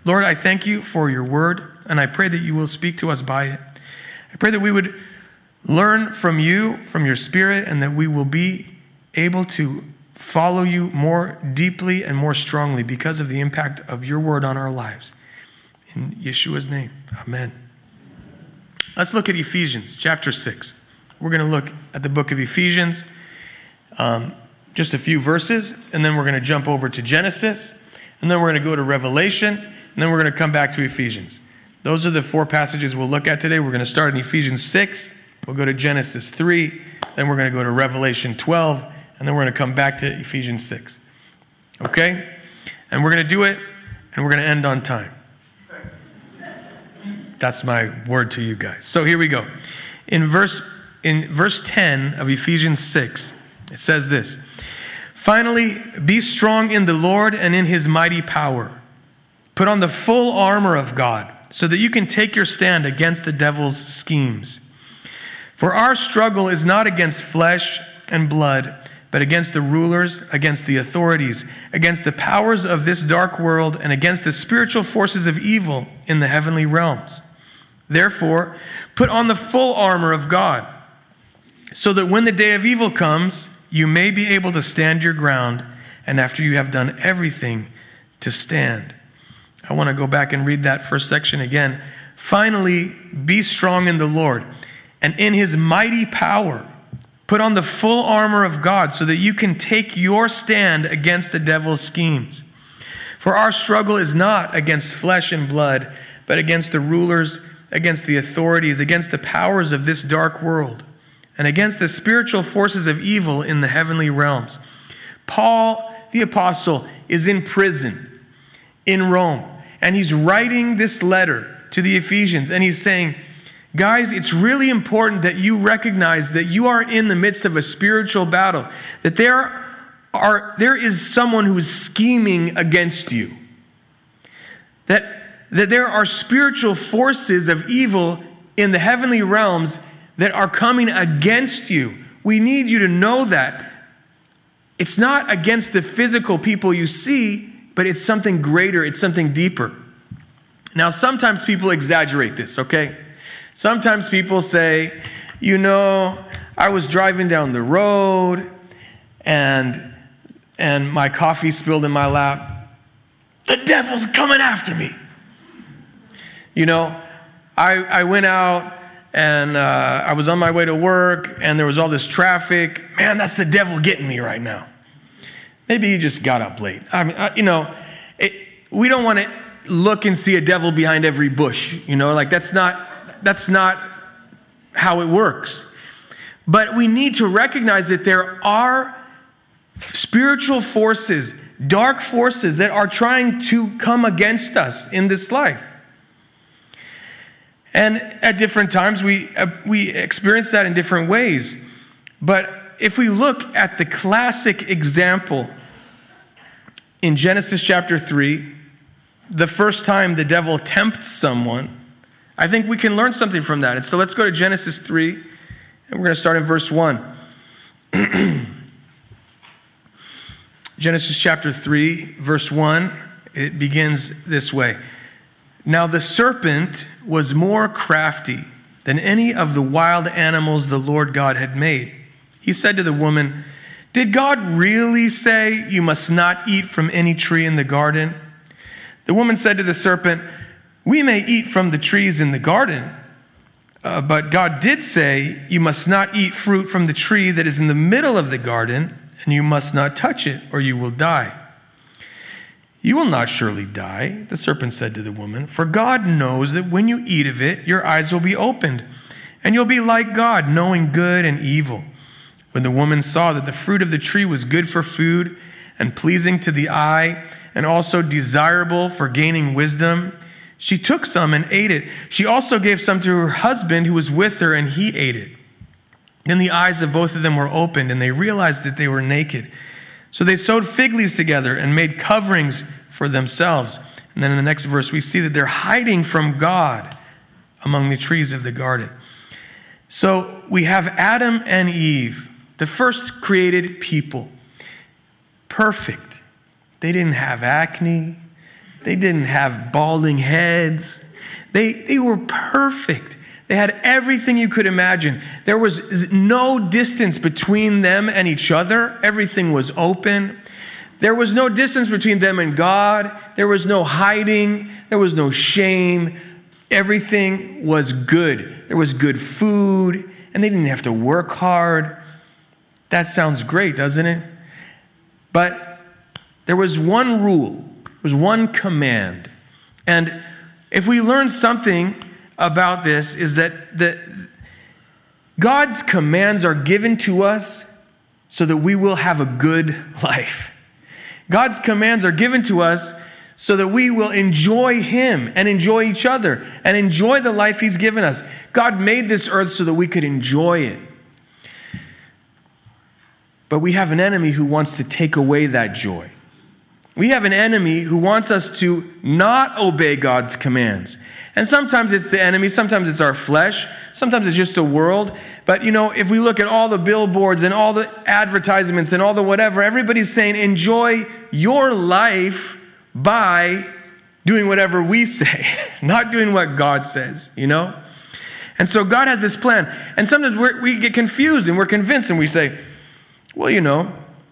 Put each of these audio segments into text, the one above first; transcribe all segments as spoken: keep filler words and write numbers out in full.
Lord, I thank you for your word, and I pray that you will speak to us by it. I pray that we would learn from you, from your Spirit, and that we will be able to follow you more deeply and more strongly because of the impact of your word on our lives. In Yeshua's name, amen. Let's look at Ephesians chapter six. We're going to look at the book of Ephesians, um, just a few verses, and then we're going to jump over to Genesis, and then we're going to go to Revelation, and then we're going to come back to Ephesians. Those are the four passages we'll look at today. We're going to start in Ephesians six, we'll go to Genesis three, then we're going to go to Revelation twelve, and then we're going to come back to Ephesians six. Okay? And we're going to do it, and we're going to end on time. That's my word to you guys. So here we go. In verse in verse ten of Ephesians six, it says this: "Finally, be strong in the Lord and in his mighty power. Put on the full armor of God, so that you can take your stand against the devil's schemes. For our struggle is not against flesh and blood, but against the rulers, against the authorities, against the powers of this dark world, and against the spiritual forces of evil in the heavenly realms. Therefore, put on the full armor of God, so that when the day of evil comes, you may be able to stand your ground, and after you have done everything, to stand." I want to go back and read that first section again. "Finally, be strong in the Lord, and in his mighty power. Put on the full armor of God, so that you can take your stand against the devil's schemes. For our struggle is not against flesh and blood, but against the rulers, against the authorities, against the powers of this dark world, and against the spiritual forces of evil in the heavenly realms." Paul, the apostle, is in prison in Rome, and he's writing this letter to the Ephesians, and he's saying, guys, it's really important that you recognize that you are in the midst of a spiritual battle, that there are there is someone who is scheming against you, that that there are spiritual forces of evil in the heavenly realms that are coming against you. We need you to know that. It's not against the physical people you see, but it's something greater, it's something deeper. Now, sometimes people exaggerate this, okay? Sometimes people say, you know, I was driving down the road and, and my coffee spilled in my lap. The devil's coming after me. You know, I, I went out and uh, I was on my way to work and there was all this traffic. Man, that's the devil getting me right now. Maybe you just got up late. I mean, uh, you know, it, we don't want to look and see a devil behind every bush. You know, like that's not that's not how it works. But we need to recognize that there are spiritual forces, dark forces that are trying to come against us in this life. And at different times, we uh, we experience that in different ways. But if we look at the classic example in Genesis chapter three, the first time the devil tempts someone, I think we can learn something from that. And so let's go to Genesis three, and we're going to start in verse one. Genesis chapter three, verse one, it begins this way. "Now the serpent was more crafty than any of the wild animals the Lord God had made. He said to the woman, 'Did God really say you must not eat from any tree in the garden?' The woman said to the serpent, 'We may eat from the trees in the garden, uh, but God did say you must not eat fruit from the tree that is in the middle of the garden, and you must not touch it, or you will die.' 'You will not surely die,' the serpent said to the woman, 'for God knows that when you eat of it, your eyes will be opened, and you'll be like God, knowing good and evil.' When the woman saw that the fruit of the tree was good for food and pleasing to the eye and also desirable for gaining wisdom, she took some and ate it. She also gave some to her husband who was with her, and he ate it. Then the eyes of both of them were opened, and they realized that they were naked. So they sewed fig leaves together and made coverings for themselves." And then in the next verse, we see that they're hiding from God among the trees of the garden. So we have Adam and Eve, the first created people. Perfect. They didn't have acne. They They didn't have balding heads. They, they were perfect. They had everything you could imagine. There was no distance between them and each other. Everything was open. There was no distance between them and God. There was no hiding. There was no shame. Everything was good. There was good food, and they didn't have to work hard. That sounds great, doesn't it? But there was one rule. There was one command. And if we learn something about this, is that, that God's commands are given to us so that we will have a good life. God's commands are given to us so that we will enjoy Him and enjoy each other and enjoy the life He's given us. God made this earth so that we could enjoy it. But we have an enemy who wants to take away that joy. We have an enemy who wants us to not obey God's commands. And sometimes it's the enemy, sometimes it's our flesh, sometimes it's just the world. But, you know, if we look at all the billboards and all the advertisements and all the whatever, everybody's saying, enjoy your life by doing whatever we say, not doing what God says, you know? And so God has this plan. And sometimes we're, we get confused and we're convinced and we say, well, you know,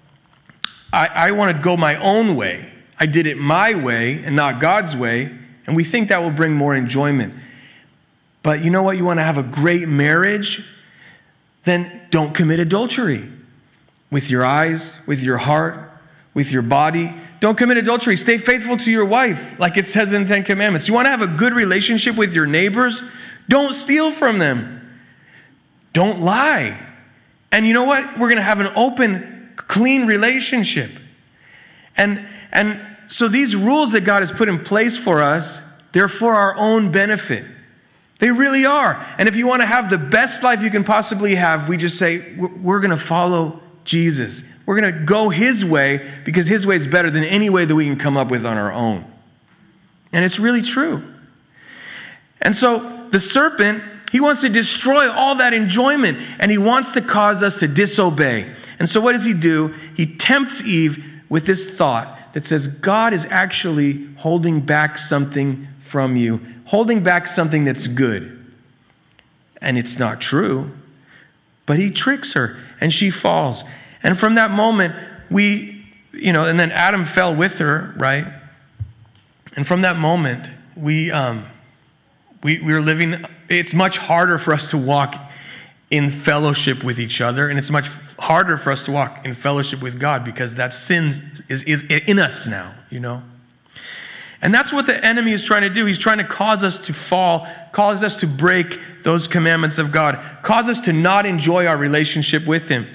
I, I want to go my own way. I did it my way and not God's way. And we think that will bring more enjoyment. But you know what? You want to have a great marriage? Then don't commit adultery. With your eyes, with your heart, with your body. Don't commit adultery. Stay faithful to your wife, like it says in the Ten Commandments. You want to have a good relationship with your neighbors? Don't steal from them. Don't lie. And you know what? We're going to have an open, clean relationship. And, and so these rules that God has put in place for us, they're for our own benefit. They really are. And if you want to have the best life you can possibly have, we just say, we're going to follow Jesus. We're going to go His way because His way is better than any way that we can come up with on our own. And it's really true. And so the serpent, he wants to destroy all that enjoyment, and he wants to cause us to disobey. And so what does he do? He tempts Eve with this thought that says God is actually holding back something from you, holding back something that's good. And it's not true, but he tricks her, and she falls. And from that moment, we, you know, and then Adam fell with her, right? And from that moment, we, um, we, we were living, it's much harder for us to walk in fellowship with each other, and it's much harder for us to walk in fellowship with God because that sin is, is in us now, you know? And that's what the enemy is trying to do. He's trying to cause us to fall, cause us to break those commandments of God, cause us to not enjoy our relationship with Him.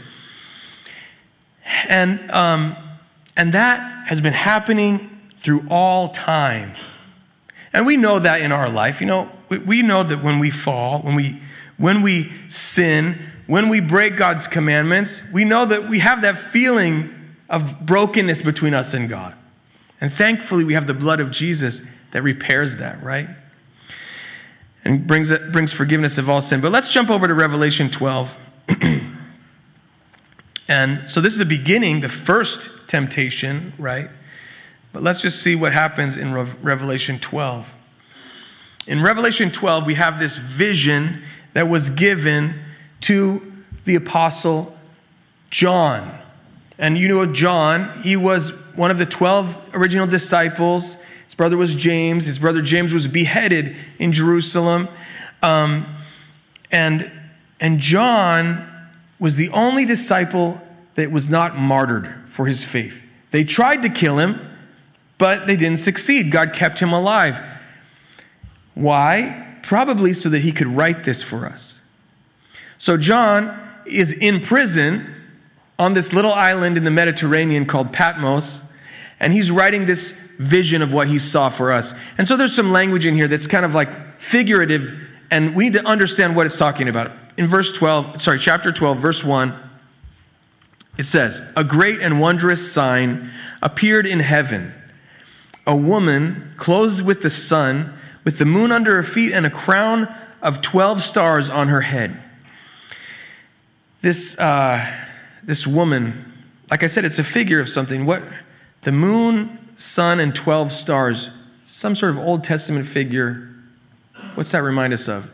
And, um, and that has been happening through all time. And we know that in our life. You know, we, we know that when we fall, when we when we sin, when we break God's commandments, we know that we have that feeling of brokenness between us and God. And thankfully, we have the blood of Jesus that repairs that, right? And brings it, brings forgiveness of all sin. But let's jump over to Revelation twelve. And so this is the beginning, the first temptation, right? But let's just see what happens in Re- Revelation twelve. In Revelation twelve, we have this vision that was given to the apostle John. And you know John, he was one of the twelve original disciples. His brother was James. His brother James was beheaded in Jerusalem. Um, and, and John was the only disciple that was not martyred for his faith. They tried to kill him, but they didn't succeed. God kept him alive. Why? Probably so that he could write this for us. So John is in prison on this little island in the Mediterranean called Patmos, and he's writing this vision of what he saw for us. And so there's some language in here that's kind of like figurative, and we need to understand what it's talking about. In verse twelve, sorry, chapter twelve, verse one, it says, "A great and wondrous sign appeared in heaven. A woman clothed with the sun, with the moon under her feet and a crown of twelve stars on her head." This uh, this woman, like I said, it's a figure of something. What the moon, sun, and twelve stars, some sort of Old Testament figure. What's that remind us of?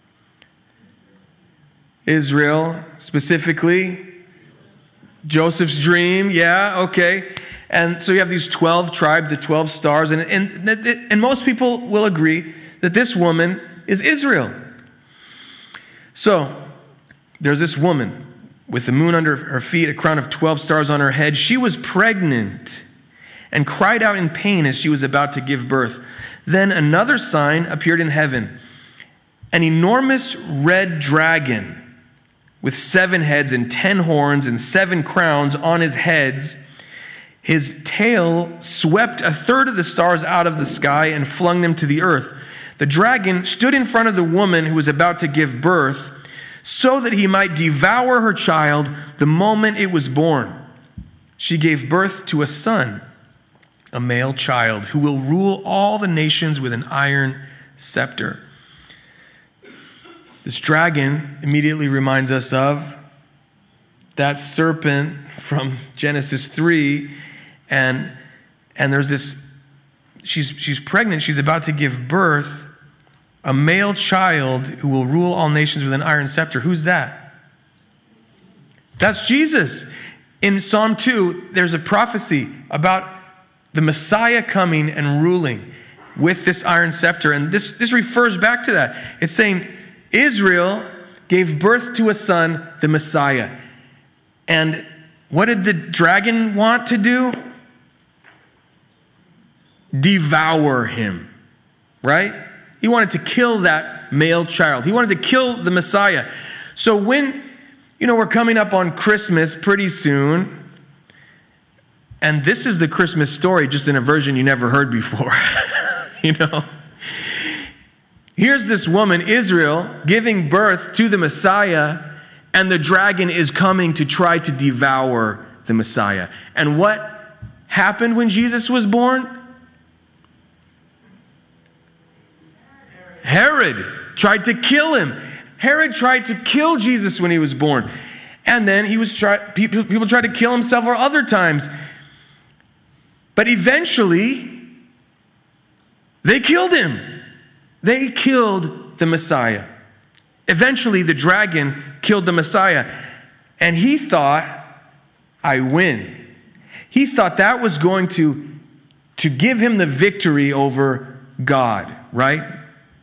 Israel, specifically. Joseph's dream, yeah, okay. And so you have these twelve tribes, the twelve stars, and, and, and most people will agree that this woman is Israel. So there's this woman with the moon under her feet, a crown of twelve stars on her head. She was pregnant and cried out in pain as she was about to give birth. Then another sign appeared in heaven, an enormous red dragon with seven heads and ten horns and seven crowns on his heads. His tail swept a third of the stars out of the sky and flung them to the earth. The dragon stood in front of the woman who was about to give birth so that he might devour her child the moment it was born. She gave birth to a son, a male child, who will rule all the nations with an iron scepter. This dragon immediately reminds us of that serpent from Genesis three. And, and there's this, she's, she's pregnant, she's about to give birth, a male child who will rule all nations with an iron scepter. Who's that? That's Jesus. In Psalm two, there's a prophecy about the Messiah coming and ruling with this iron scepter. And this, this refers back to that. It's saying Israel gave birth to a son, the Messiah. And what did the dragon want to do? Devour him, right? He wanted to kill that male child. He wanted to kill the Messiah. So when, you know, we're coming up on Christmas pretty soon, and this is the Christmas story, just in a version you never heard before, you know? Here's this woman, Israel, giving birth to the Messiah, and the dragon is coming to try to devour the Messiah. And what happened when Jesus was born? Herod tried to kill him. Herod tried to kill Jesus when he was born. And then he was try, people, people tried to kill him several other times. But eventually, they killed him. They killed the Messiah. Eventually, the dragon killed the Messiah. And he thought, I win. He thought that was going to, to give him the victory over God, right?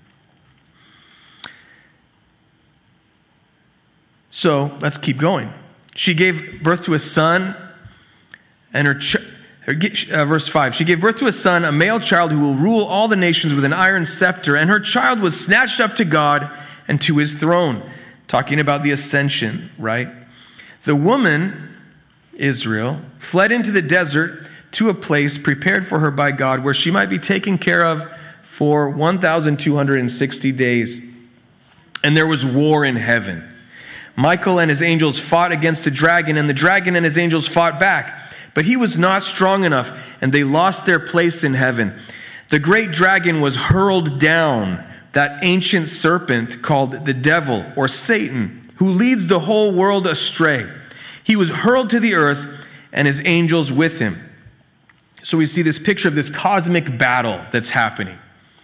So let's keep going. She gave birth to a son, and her, ch- her uh, verse five, she gave birth to a son, a male child who will rule all the nations with an iron scepter, and her child was snatched up to God and to his throne. Talking about the ascension, right? The woman, Israel, fled into the desert to a place prepared for her by God where she might be taken care of for one thousand two hundred sixty days. And there was war in heaven. Michael and his angels fought against the dragon, and the dragon and his angels fought back. But he was not strong enough, and they lost their place in heaven. The great dragon was hurled down, that ancient serpent called the devil, or Satan, who leads the whole world astray. He was hurled to the earth, and his angels with him. So we see this picture of this cosmic battle that's happening.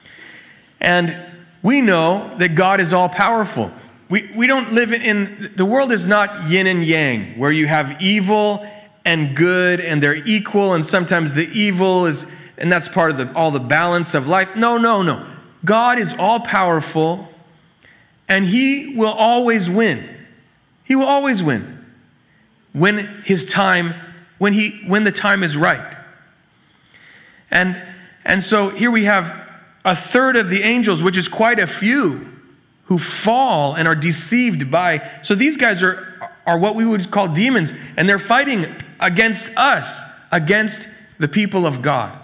And we know that God is all-powerful. We we don't live in, the world is not yin and yang, where you have evil and good, and they're equal, and sometimes the evil is, and that's part of the all the balance of life. No, no, no. God is all-powerful, and he will always win. He will always win when his time, when he when the time is right. And and so here we have a third of the angels, which is quite a few, who fall and are deceived by, so these guys are, are what we would call demons, and they're fighting against us, against the people of God,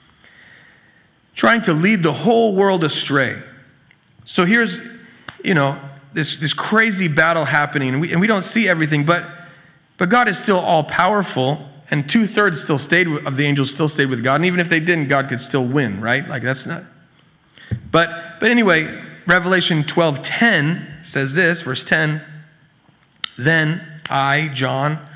trying to lead the whole world astray. So here's, you know, this, this crazy battle happening, and we, and we don't see everything, but, but God is still all-powerful, and two-thirds still stayed with, of the angels still stayed with God, and even if they didn't, God could still win, right? Like, that's not, but, but anyway, Revelation twelve ten says this, verse ten, "Then I, John,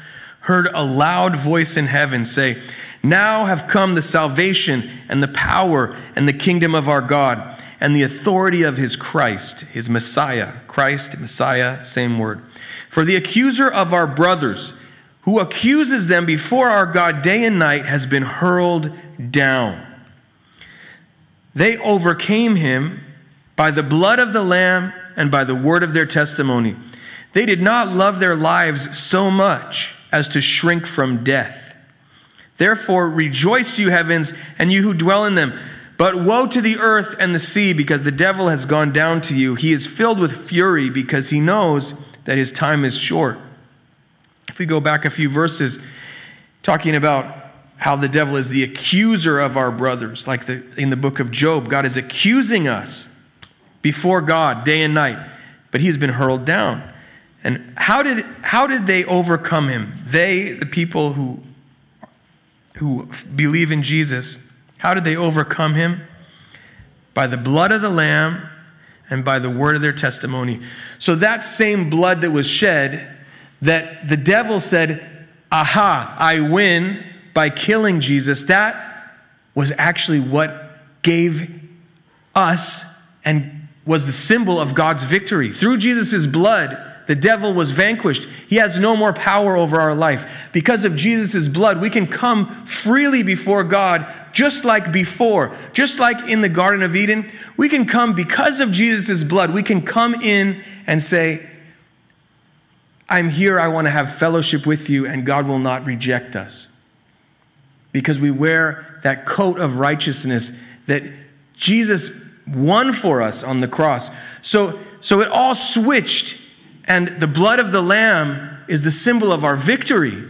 heard a loud voice in heaven say, "Now have come the salvation and the power and the kingdom of our God and the authority of his Christ," his Messiah. Christ, Messiah, same word. "For the accuser of our brothers, who accuses them before our God day and night, has been hurled down. They overcame him by the blood of the Lamb and by the word of their testimony. They did not love their lives so much as to shrink from death. Therefore rejoice, you heavens, and you who dwell in them. But woe to the earth and the sea, because the devil has gone down to you. He is filled with fury, because he knows that his time is short." If we go back a few verses, talking about how the devil is the accuser of our brothers, like the, in the book of Job, God is accusing us before God day and night, but he's been hurled down. And how did how did they overcome him? They, the people who who believe in Jesus, how did they overcome him? By the blood of the Lamb and by the word of their testimony. So that same blood that was shed, that the devil said, "Aha, I win," by killing Jesus, that was actually what gave us and was the symbol of God's victory. Through Jesus' blood, the devil was vanquished. He has no more power over our life. Because of Jesus' blood, we can come freely before God, just like before. Just like in the Garden of Eden, we can come because of Jesus' blood. We can come in and say, "I'm here, I want to have fellowship with you," and God will not reject us. Because we wear that coat of righteousness that Jesus won for us on the cross. So, so it all switched, and the blood of the Lamb is the symbol of our victory.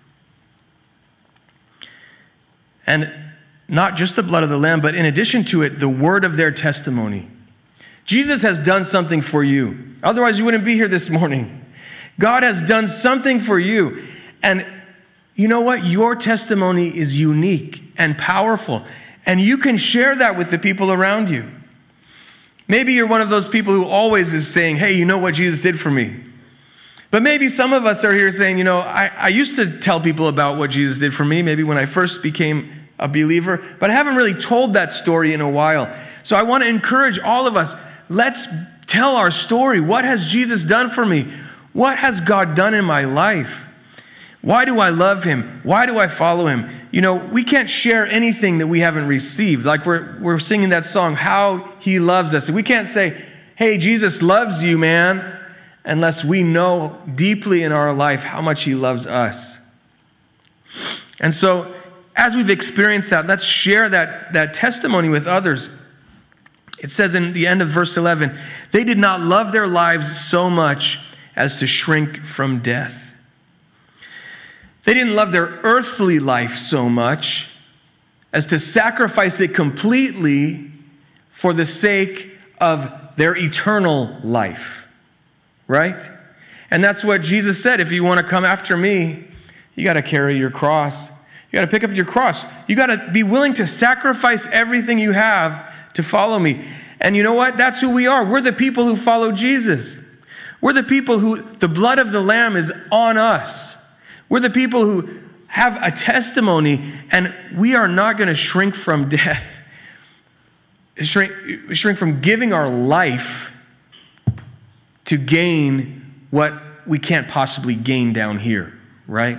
And not just the blood of the Lamb, but in addition to it, the word of their testimony. Jesus has done something for you. Otherwise, you wouldn't be here this morning. God has done something for you. And you know what? Your testimony is unique and powerful. And you can share that with the people around you. Maybe you're one of those people who always is saying, "Hey, you know what Jesus did for me?" But maybe some of us are here saying, you know, I, I used to tell people about what Jesus did for me, maybe when I first became a believer, but I haven't really told that story in a while. So I want to encourage all of us, let's tell our story. What has Jesus done for me? What has God done in my life? Why do I love him? Why do I follow him? You know, we can't share anything that we haven't received. Like we're we're singing that song, "How He Loves Us." And we can't say, "Hey, Jesus loves you, man," unless we know deeply in our life how much he loves us. And so, as we've experienced that, let's share that, that testimony with others. It says in the end of verse eleven, "They did not love their lives so much as to shrink from death." They didn't love their earthly life so much as to sacrifice it completely for the sake of their eternal life, right? And that's what Jesus said. If you want to come after me, you got to carry your cross. You got to pick up your cross. You got to be willing to sacrifice everything you have to follow me. And you know what? That's who we are. We're the people who follow Jesus. We're the people who the blood of the Lamb is on us. We're the people who have a testimony, and we are not going to shrink from death. Shrink, shrink from giving our life to gain what we can't possibly gain down here, right?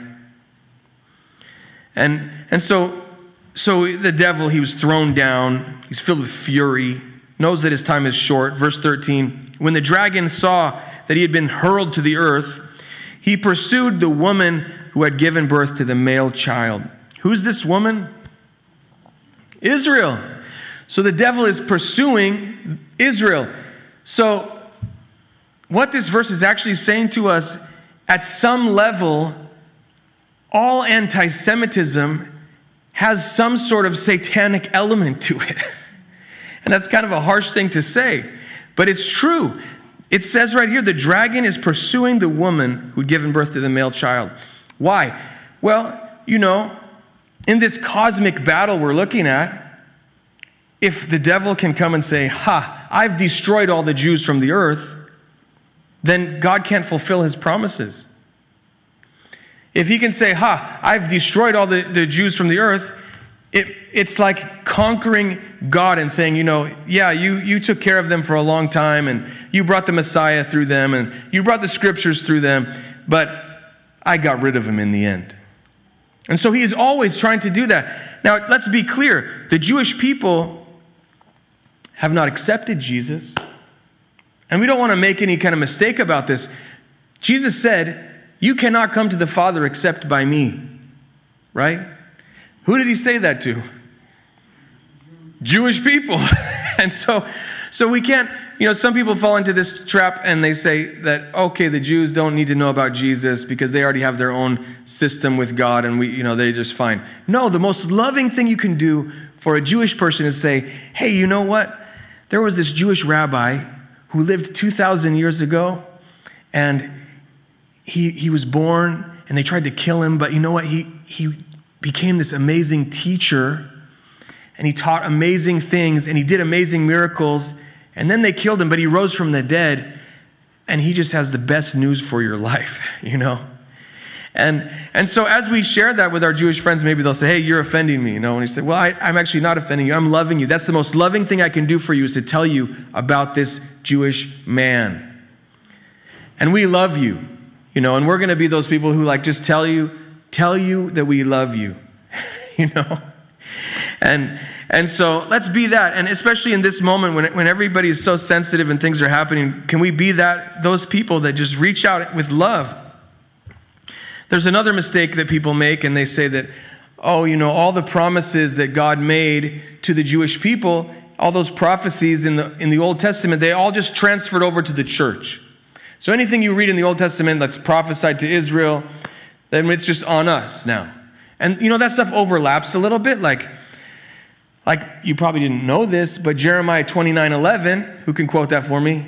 And and so, so the devil, he was thrown down. He's filled with fury, knows that his time is short. Verse thirteen, "When the dragon saw that he had been hurled to the earth, he pursued the woman who had given birth to the male child." Who's this woman? Israel. So the devil is pursuing Israel. So what this verse is actually saying to us, at some level, all anti-Semitism has some sort of satanic element to it. And that's kind of a harsh thing to say, but it's true. It says right here, the dragon is pursuing the woman who'd given birth to the male child. Why? Well, you know, in this cosmic battle we're looking at, if the devil can come and say, "Ha, I've destroyed all the Jews from the earth," then God can't fulfill his promises. If he can say, ha, I've destroyed all the, the Jews from the earth, it, it's like conquering God and saying, you know, yeah, you, you took care of them for a long time, and you brought the Messiah through them, and you brought the scriptures through them, but I got rid of him in the end. And so he is always trying to do that. Now, let's be clear. The Jewish people have not accepted Jesus. And we don't want to make any kind of mistake about this. Jesus said, you cannot come to the Father except by me. Right? Who did he say that to? Jewish people. And so, so we can't, you know, some people fall into this trap and they say that, okay, the Jews don't need to know about Jesus because they already have their own system with God and we, you know, they're just fine. No, the most loving thing you can do for a Jewish person is say, hey, you know what? There was this Jewish rabbi who lived two thousand years ago, and he he was born and they tried to kill him, but you know what? He he became this amazing teacher, and he taught amazing things, and he did amazing miracles. And then they killed him, but he rose from the dead, and he just has the best news for your life, you know? And and so as we share that with our Jewish friends, maybe they'll say, hey, you're offending me, you know? And you say, well, I, I'm actually not offending you. I'm loving you. That's the most loving thing I can do for you is to tell you about this Jewish man. And we love you, you know? And we're going to be those people who like just tell you, tell you that we love you, you know? And and so let's be that. And especially in this moment when, when everybody is so sensitive and things are happening, can we be that those people that just reach out with love? There's another mistake that people make, and they say that, oh, you know, all the promises that God made to the Jewish people, all those prophecies in the in the Old Testament, they all just transferred over to the church. So anything you read in the Old Testament that's prophesied to Israel, then it's just on us now. And, you know, that stuff overlaps a little bit, like, Like, you probably didn't know this, but Jeremiah twenty-nine eleven, who can quote that for me?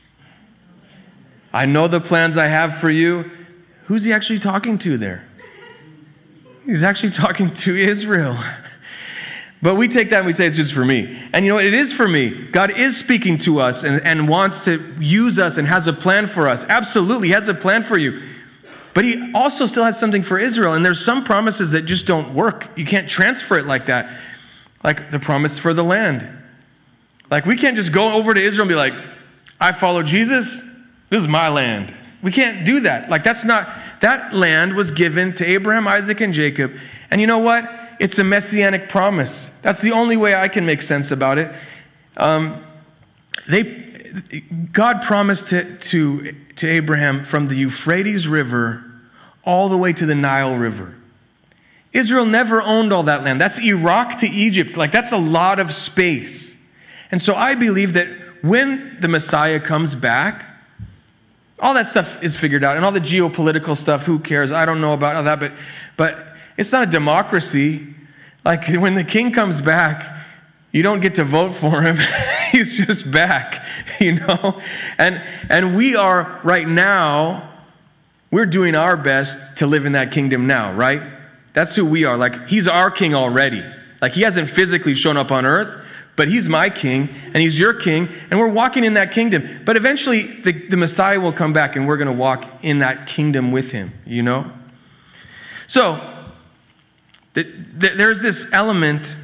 I know the plans I have for you. Who's he actually talking to there? He's actually talking to Israel. But we take that and we say it's just for me. And you know what? It is for me. God is speaking to us and, and wants to use us and has a plan for us. Absolutely, he has a plan for you. But he also still has something for Israel. And there's some promises that just don't work. You can't transfer it like that. Like the promise for the land. Like we can't just go over to Israel and be like, I follow Jesus. This is my land. We can't do that. Like that's not, that land was given to Abraham, Isaac, and Jacob. And you know what? It's a messianic promise. That's the only way I can make sense about it. Um, they, God promised to, to, to Abraham from the Euphrates River all the way to the Nile River. Israel never owned all that land. That's Iraq to Egypt. Like, that's a lot of space. And so I believe that when the Messiah comes back, all that stuff is figured out. And all the geopolitical stuff, who cares? I don't know about all that. But, but it's not a democracy. Like, when the king comes back, you don't get to vote for him. He's just back, you know? And, and we are, right now, we're doing our best to live in that kingdom now, right? That's who we are. Like, he's our king already. Like, he hasn't physically shown up on earth, but he's my king, and he's your king, and we're walking in that kingdom. But eventually, the, the Messiah will come back, and we're going to walk in that kingdom with him, you know? So, the, the, there's this element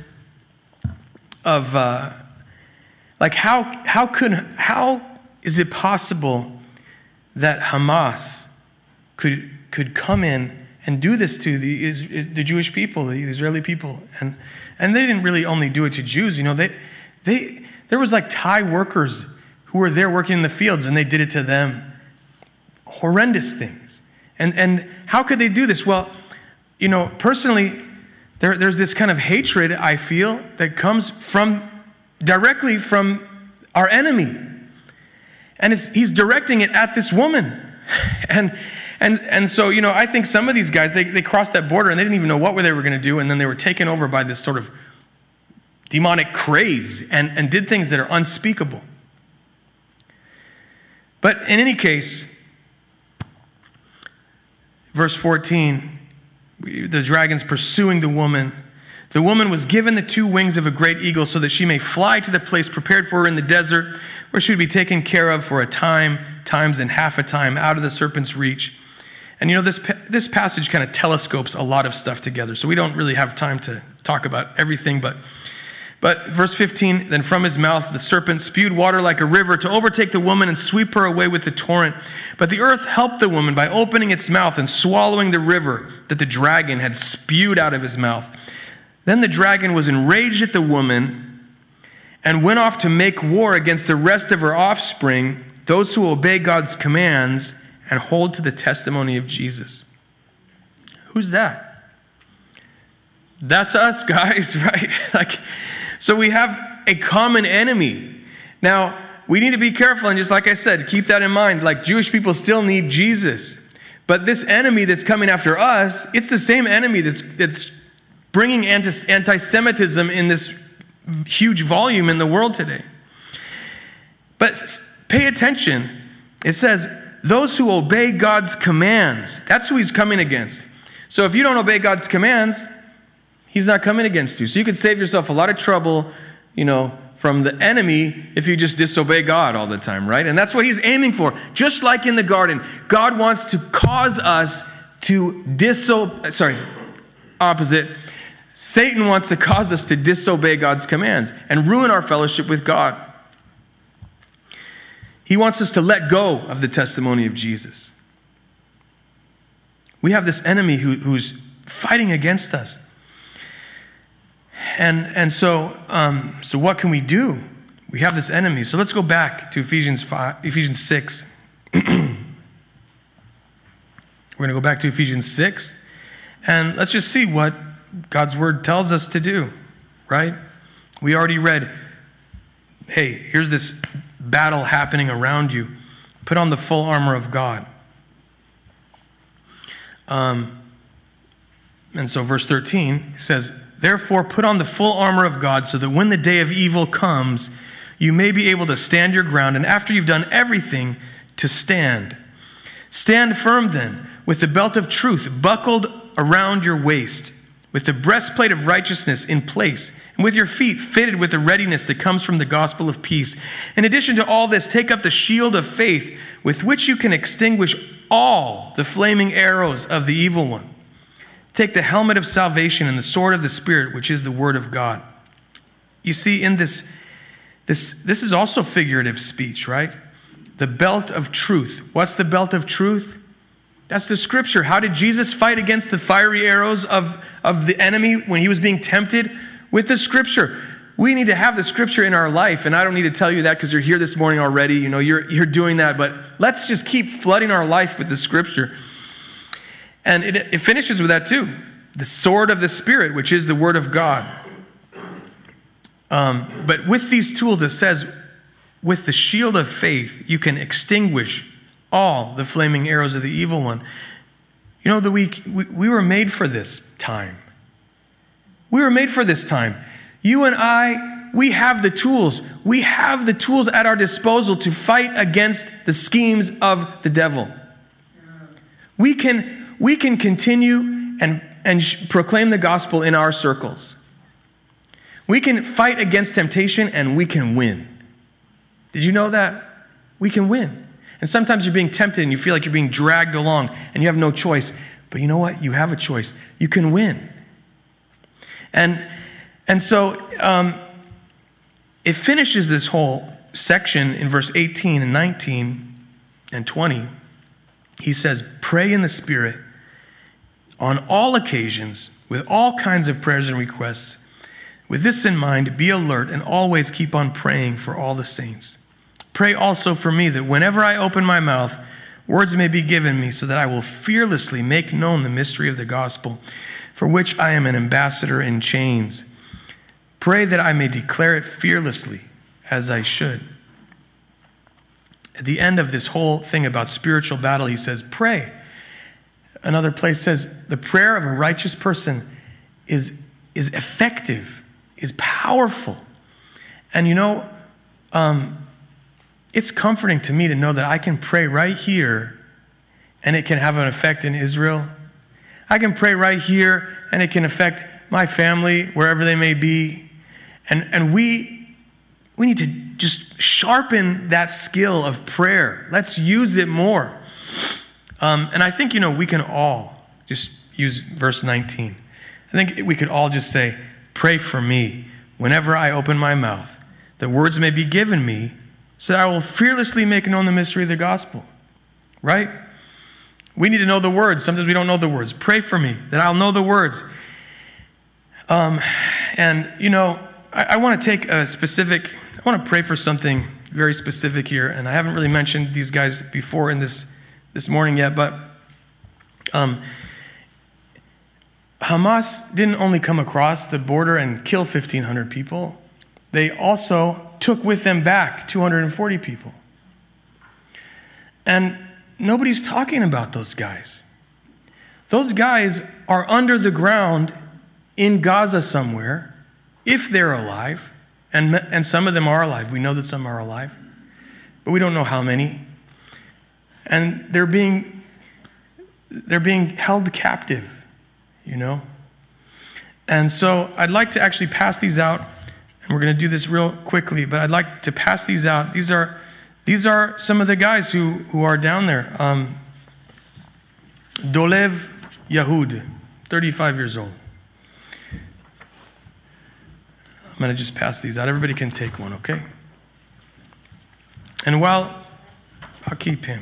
of, uh, like, how, how, could, how is it possible that Hamas could, could come in and do this to the the Jewish people, the Israeli people, and and they didn't really only do it to Jews. You know, they they there was like Thai workers who were there working in the fields, and they did it to them. Horrendous things. And and how could they do this? Well, you know, personally, there there's this kind of hatred I feel that comes from directly from our enemy, and it's, he's directing it at this woman, and. And and so, you know, I think some of these guys, they, they crossed that border and they didn't even know what they were going to do. And then they were taken over by this sort of demonic craze and, and did things that are unspeakable. But in any case, verse fourteen, the dragon's pursuing the woman. The woman was given the two wings of a great eagle so that she may fly to the place prepared for her in the desert, where she would be taken care of for a time, times and half a time, out of the serpent's reach. And you know, this this passage kind of telescopes a lot of stuff together, so we don't really have time to talk about everything, but but verse fifteen, then from his mouth the serpent spewed water like a river to overtake the woman and sweep her away with the torrent. But the earth helped the woman by opening its mouth and swallowing the river that the dragon had spewed out of his mouth. Then the dragon was enraged at the woman and went off to make war against the rest of her offspring, those who obey God's commands and hold to the testimony of Jesus. Who's that? That's us, guys, right? Like, so we have a common enemy. Now, we need to be careful, and just like I said, keep that in mind. Like, Jewish people still need Jesus. But this enemy that's coming after us, it's the same enemy that's that's bringing anti- anti-Semitism in this huge volume in the world today. But pay attention. It says, those who obey God's commands, that's who he's coming against. So if you don't obey God's commands, he's not coming against you. So you could save yourself a lot of trouble, you know, from the enemy if you just disobey God all the time, right? And that's what he's aiming for. Just like in the garden, God wants to cause us to disobey, sorry, opposite. Satan wants to cause us to disobey God's commands and ruin our fellowship with God. He wants us to let go of the testimony of Jesus. We have this enemy who, who's fighting against us. And, and so, um, so what can we do? We have this enemy. So let's go back to Ephesians five, Ephesians six. We're going to go back to Ephesians six. And let's just see what God's word tells us to do, right? We already read, hey, here's this battle happening around you. Put on the full armor of God. Um, and so verse thirteen says, therefore put on the full armor of God so that when the day of evil comes, you may be able to stand your ground, and after you've done everything, to stand. Stand firm then, with the belt of truth buckled around your waist, with the breastplate of righteousness in place, and with your feet fitted with the readiness that comes from the gospel of peace. In addition to all this, take up the shield of faith, with which you can extinguish all the flaming arrows of the evil one. Take the helmet of salvation and the sword of the Spirit, which is the word of God. You see, in this, this, this is also figurative speech, right? The belt of truth. What's the belt of truth? That's the scripture. How did Jesus fight against the fiery arrows of, of the enemy when he was being tempted? With the scripture. We need to have the scripture in our life, and I don't need to tell you that because you're here this morning already. You know, you're, you're doing that, but let's just keep flooding our life with the scripture. And it, it finishes with that too. The sword of the Spirit, which is the word of God. Um, but with these tools, it says, with the shield of faith, you can extinguish all the flaming arrows of the evil one. You know, the week we, we were made for this time. We were made for this time. You and I, we have the tools. We have the tools at our disposal to fight against the schemes of the devil. We can, we can continue and, and proclaim the gospel in our circles. We can fight against temptation and we can win. Did you know that? We can win. And sometimes you're being tempted and you feel like you're being dragged along and you have no choice. But you know what? You have a choice. You can win. And, and so um, it finishes this whole section in verse eighteen and nineteen and twenty. He says, pray in the Spirit on all occasions with all kinds of prayers and requests. With this in mind, be alert and always keep on praying for all the saints. Pray also for me that whenever I open my mouth, words may be given me so that I will fearlessly make known the mystery of the gospel, for which I am an ambassador in chains. Pray that I may declare it fearlessly as I should. At the end of this whole thing about spiritual battle, he says, pray. Another place says, the prayer of a righteous person is, is effective, is powerful. And you know, um, it's comforting to me to know that I can pray right here and it can have an effect in Israel. I can pray right here and it can affect my family, wherever they may be. And, and we, we need to just sharpen that skill of prayer. Let's use it more. Um, and I think, you know, we can all just use verse nineteen. I think we could all just say, pray for me whenever I open my mouth, that words may be given me so that I will fearlessly make known the mystery of the gospel. Right? We need to know the words. Sometimes we don't know the words. Pray for me that I'll know the words. Um, and, you know, I, I want to take a specific, I want to pray for something very specific here. And I haven't really mentioned these guys before in this, this morning yet, but um, Hamas didn't only come across the border and kill fifteen hundred people. They also took with them back two hundred forty people. And nobody's talking about those guys. Those guys are under the ground in Gaza somewhere, if they're alive. And, and some of them are alive. We know that some are alive. But we don't know how many. And they're being, they're being held captive, you know. And so I'd like to actually pass these out. And we're going to do this real quickly. But I'd like to pass these out. These are... These are some of the guys who, who are down there. Um, Dolev Yahud, thirty-five years old. I'm going to just pass these out. Everybody can take one, okay? And while, I'll keep him.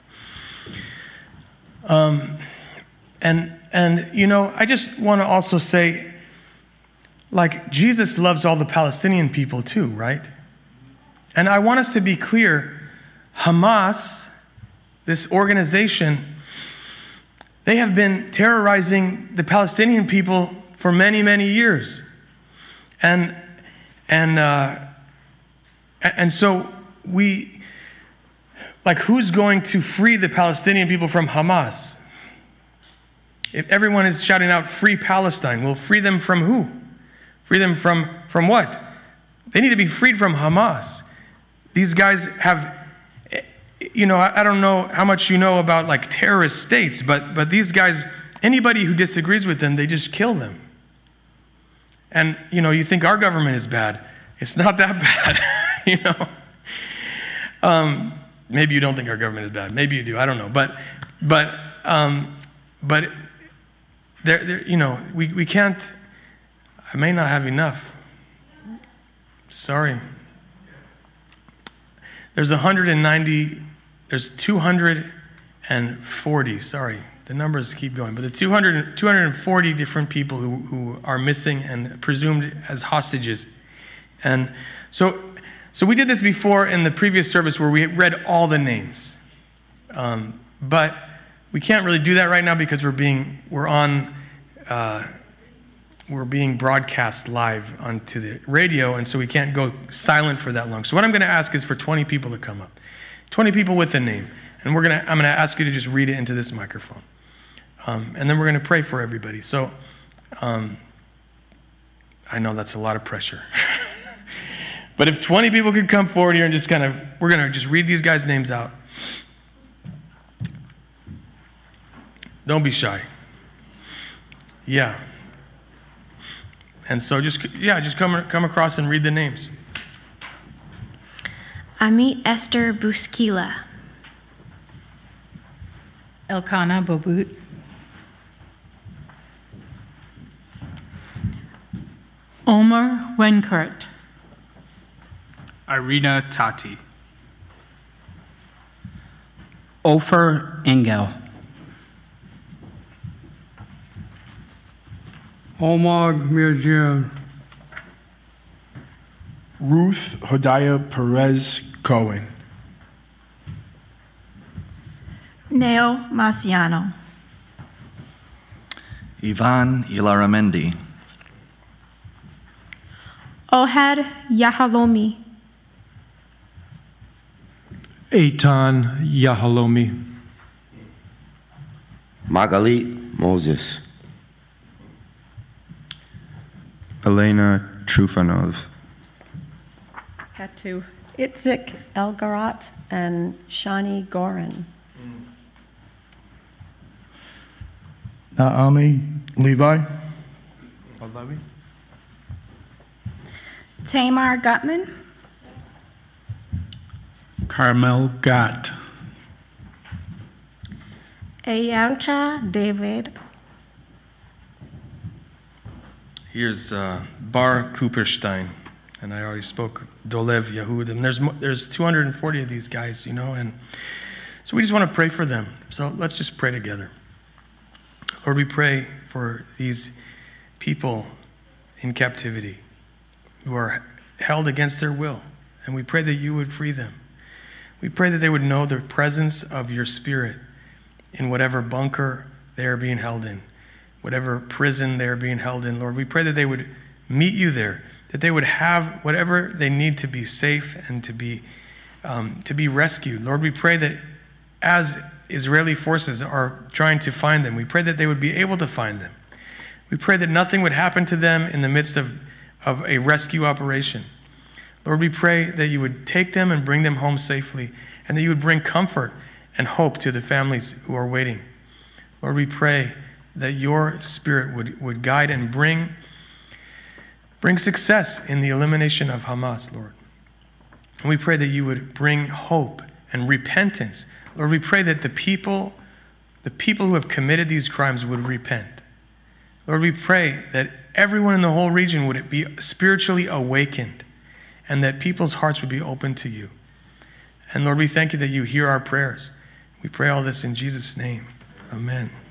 Um, and, and, you know, I just want to also say, like, Jesus loves all the Palestinian people too, right? And I want us to be clear, Hamas, this organization, they have been terrorizing the Palestinian people for many, many years. And and uh, and so we, like, who's going to free the Palestinian people from Hamas? If everyone is shouting out, free Palestine, well, free them from who? Free them from, from what? They need to be freed from Hamas. These guys have, you know, I, I don't know how much you know about, like, terrorist states, but but these guys, anybody who disagrees with them, they just kill them. And, you know, you think our government is bad. It's not that bad, you know. Um, maybe you don't think our government is bad. Maybe you do. I don't know. But, but, um, but, there, there, you know, we, we can't, I may not have enough. Sorry. There's one hundred ninety, there's two hundred forty, sorry, the numbers keep going, but the two hundred, two hundred forty different people who, who are missing and presumed as hostages. And so, so we did this before in the previous service where we read all the names. Um, but we can't really do that right now because we're being, we're on, uh, we're being broadcast live onto the radio, and so we can't go silent for that long. So what I'm going to ask is for twenty people to come up. twenty people with a name. And we're going to, I'm going to ask you to just read it into this microphone. Um, and then we're going to pray for everybody. So um, I know that's a lot of pressure. But if twenty people could come forward here and just kind of, we're going to just read these guys' names out. Don't be shy. Yeah. And so just, yeah, just come come across and read the names. Amit Esther Buskila. Elkanah Bobut. Omer Wenkert. Irina Tati. Ofer Engel. Omag Mirjam. Ruth Hodaya Perez Cohen. Neo Marciano. Ivan Ilaramendi. Ohad Yahalomi. Eitan Yahalomi. Magalit Moses. Elena Trufanov. Katu Itzik Elgarat and Shani Gorin. Naomi Levi. Tamar Gutman. Carmel Gott. Ayancha David. Here's uh, Bar Cooperstein, and I already spoke Dolev Yahud, and there's mo- there's two hundred forty of these guys, you know, and so we just want to pray for them. So let's just pray together. Lord, we pray for these people in captivity who are held against their will, and we pray that you would free them. We pray that they would know the presence of your Spirit in whatever bunker they are being held in, whatever prison they are being held in. Lord, we pray that they would meet you there, that they would have whatever they need to be safe and to be um, to be rescued. Lord, we pray that as Israeli forces are trying to find them, we pray that they would be able to find them. We pray that nothing would happen to them in the midst of, of a rescue operation. Lord, we pray that you would take them and bring them home safely, and that you would bring comfort and hope to the families who are waiting. Lord, we pray that your Spirit would, would guide and bring, bring success in the elimination of Hamas, Lord. And we pray that you would bring hope and repentance. Lord, we pray that the people, the people who have committed these crimes would repent. Lord, we pray that everyone in the whole region would be spiritually awakened, and that people's hearts would be open to you. And Lord, we thank you that you hear our prayers. We pray all this in Jesus' name. Amen.